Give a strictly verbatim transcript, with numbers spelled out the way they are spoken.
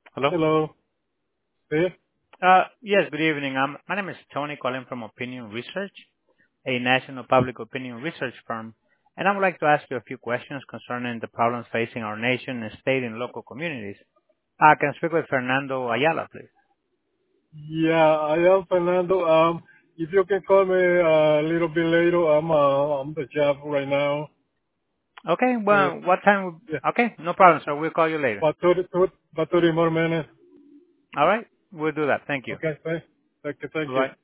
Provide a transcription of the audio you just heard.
Hello? Hello. Sí. Uh, yes, good evening. Um, my name is Tony calling from Opinion Research, a national public opinion research firm, and I would like to ask you a few questions concerning the problems facing our nation and state and local communities. I can speak with Fernando Ayala, please. Yeah, I am Fernando. Um, if you can call me uh, a little bit later, I'm uh, on the job right now. Okay, Uh, well, what time? would- yeah, Okay, no problem, sir. We'll call you later. about thirty, thirty, about thirty more minutes. All right, we'll do that. Thank you. Okay, thank, thank you, thank you. Bye-bye.